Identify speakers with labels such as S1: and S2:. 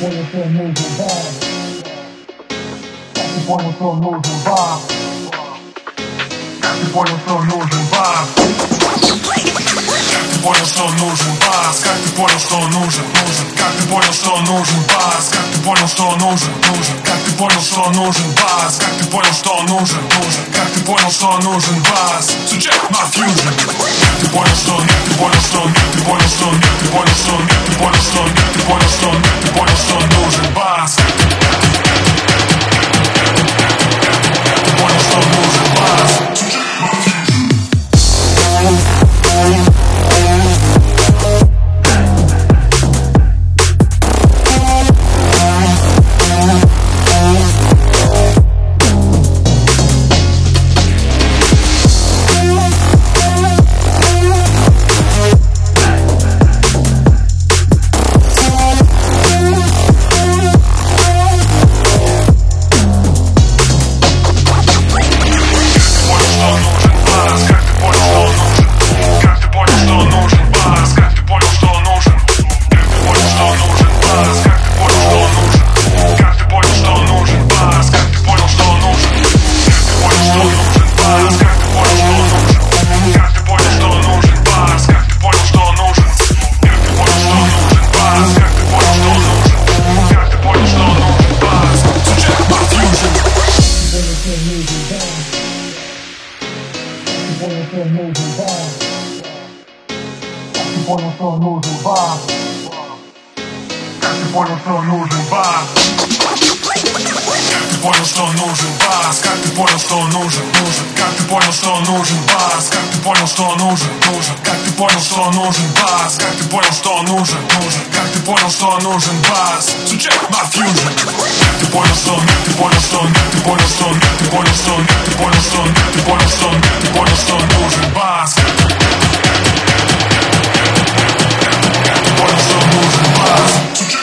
S1: понял, что нужен бар. Как ты понял, что нужен бар? Как ты понял, что нужен бар? Как ты понял, что нужен бас? Как ты понял, что нужен? Как ты понял, что нужен бас? Как ты понял, что нужен? Как ты понял, что нужен бас? Как ты понял, что нужен? Как ты понял, что нужен бас? So check my fusion. Ты понял, что нет, ты понял, что нет, ты понял, что нет, ты понял, что нет, ты понял, что нет, ты понял, что нет, ты понял, что нужен бас. Ты понял, что нужен бас. So check my fusion. Понял, что нужен бар. Как ты понял, что нужен бар? Как ты понял, что нужен бас? Как ты понял, что нужен? Как ты понял, что нужен бас? Как ты понял, что нужен? Как ты понял, что нужен бас? Как ты понял, что нужен? Как ты понял, что нужен бас? So check my fusion. Ты понял, что нет, ты понял, что нет, ты понял, что нет, ты понял, что нет, ты понял, что нет, ты понял, что нет, ты понял, что нужен бас. Понял, что нужен бас.